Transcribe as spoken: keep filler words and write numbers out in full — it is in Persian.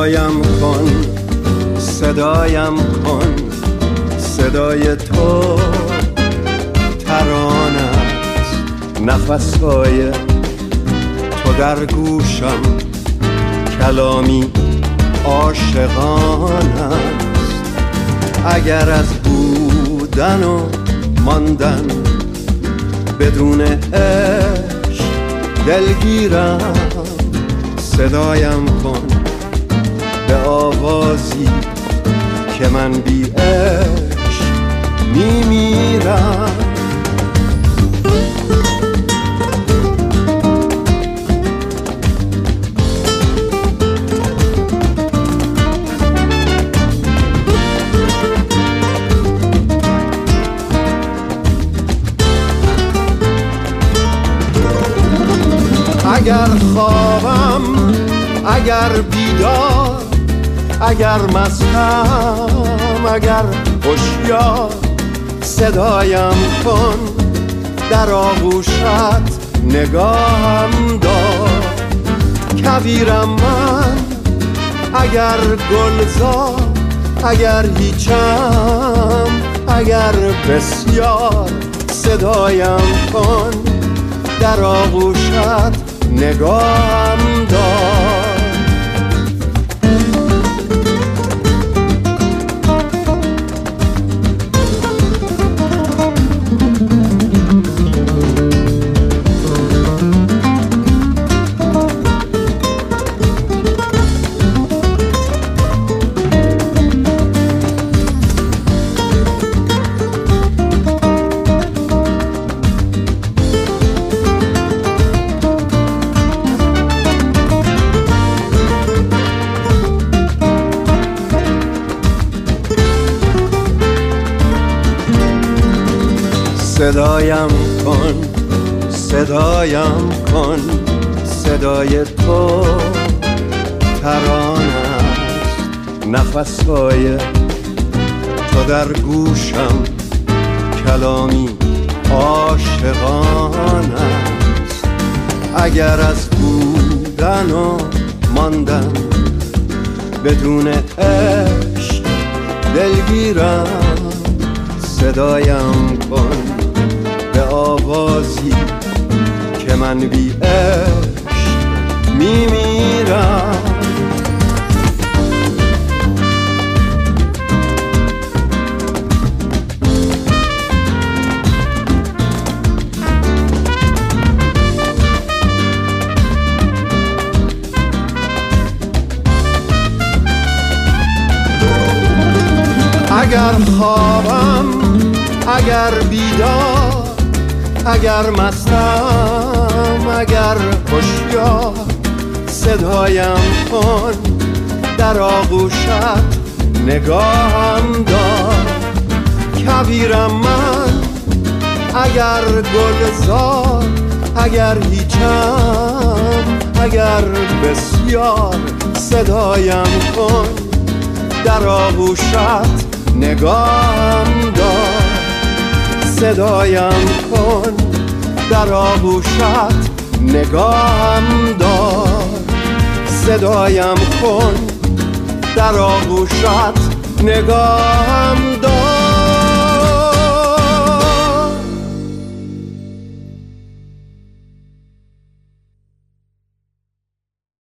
صدایم کن، صدایم کن، صدای تو ترانه است، نفسهای تو در گوشم کلامی عاشقانه است. اگر از بودن و ماندن بدون عشق دلگیرم، صدایم کن به آوازی که من بی عشق میمیرم. اگر خوابم، اگر بیدار، اگر مستم، اگر هوشیار، صدایم کن، در آغوشت نگاهم دار. کویرم من، اگر گلزار، اگر هیچم، اگر بسیار، صدایم کن، در آغوشت نگاهم دار. صدایم کن، صدایم کن، صدای تو ترانه است، نفسهای تو در گوشم کلامی عاشقانه است. اگر از بودن و ماندن بدون عشق دلگیرم، صدایم کن به آوازی که من بی عشق میمیرم. اگر خوابم، اگر بیدار، اگر مستم، اگر هوشیار، صدایم کن، در آغوشت نگاهم دار. کویرم من، اگر گلزار، اگر هیچم، اگر بسیار، صدایم کن، در آغوشت نگاهم دار. صدایم کن، در آغوشت نگاهم دار. صدایم کن، در آغوشت نگاهم